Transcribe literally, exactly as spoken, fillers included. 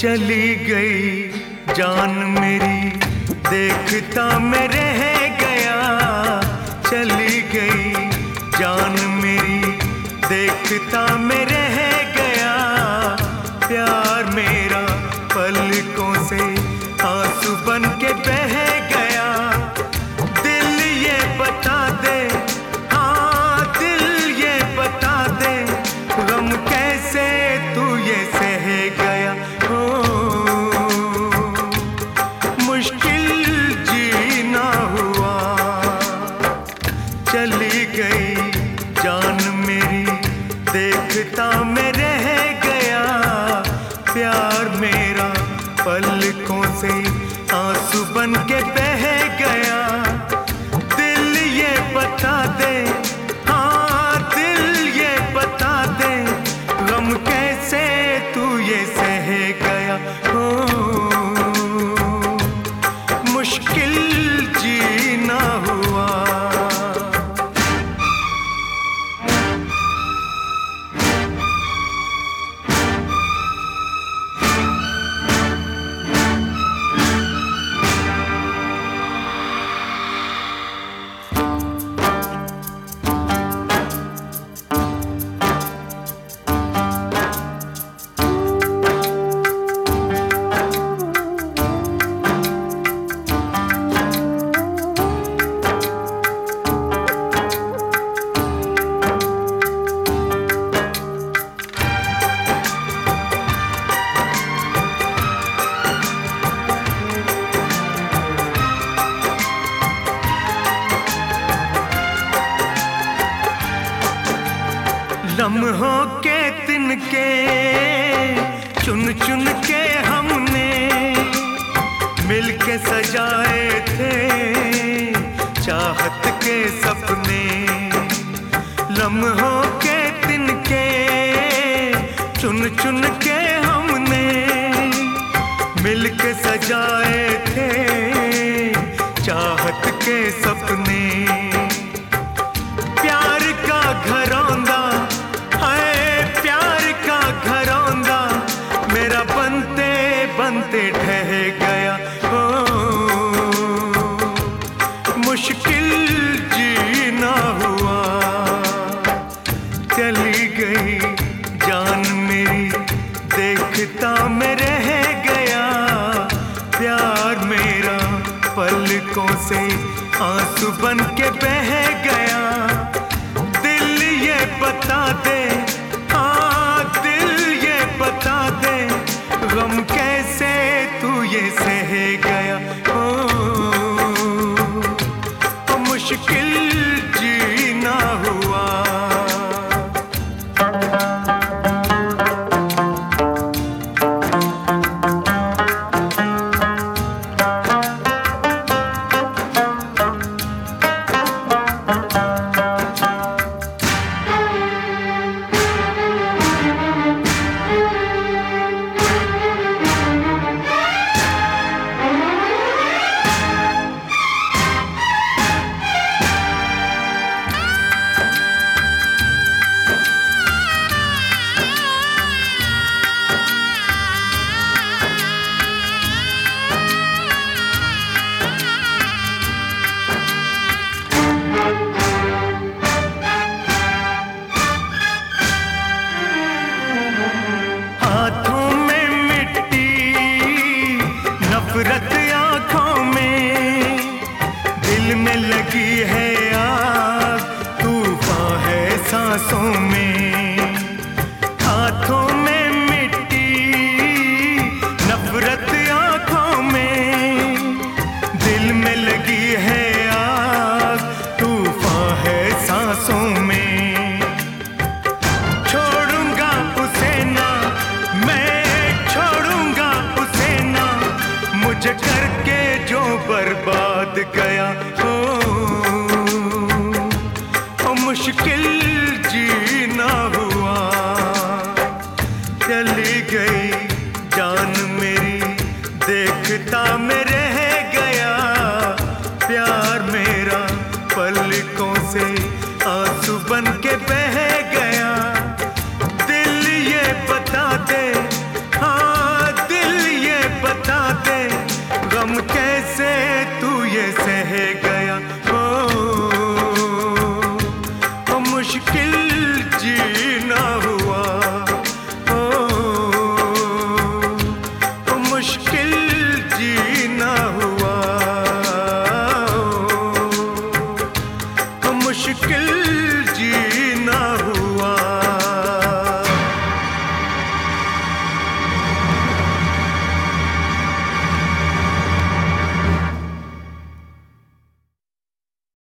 चली गई जान मेरी, देखता मैं रह गया। चली गई जान मेरी, देखता मैं रह गया। प्यार मेरा पलकों से आंसू बन के बह गया। दिल ये बता दे, हाँ दिल ये बता दे, गम कैसे तू ये सह गया। हो मुश्किल जीना हुआ। चली गई जान मेरी, देखता मैं रह गया। प्यार मेरा पलकों से आंसू बन के बह गया। दिल ये बता दे, हाँ दिल ये बता दे, गम कैसे तू ये सह गया। हो मुश्किल जीना हुआ। लम्हों के तिनके चुन चुन के हमने मिलके सजाए थे चाहत के सपने। लम्हों के तिनके चुन चुन के हमने मिलके सजाए थे चाहत के सपने। प्यार का घरौंदा, प्यार का घरौंदा मेरा बनते बनते ढह गया। हो मुश्किल जीना हुआ। चली गई जान मेरी, देखता मैं रह गया। प्यार मेरा पलकों से आंसू बन के बह गया। दिल ये बता दे, बता दे, गम कैसे तू ये सह गया। ओ मुश्किल जीना हुआ। नफरत आँखों में, दिल में लगी है आग, तूफान है सांसों में। हाथों में मिट्टी, नफरत आँखों में, दिल में लगी है आग, तूफान है सांसों में। छोड़ूंगा उसे ना, मैं छोड़ूंगा उसे ना, मुझे करके जो बर्बाद गया। हो, हो मुश्किल जीना हुआ। चली गई जान मेरी, देखता मैं रह गया। प्यार मेरा पलकों से आंसू बन के बह गया। दिल ये बता दे, हाँ दिल मुश्किल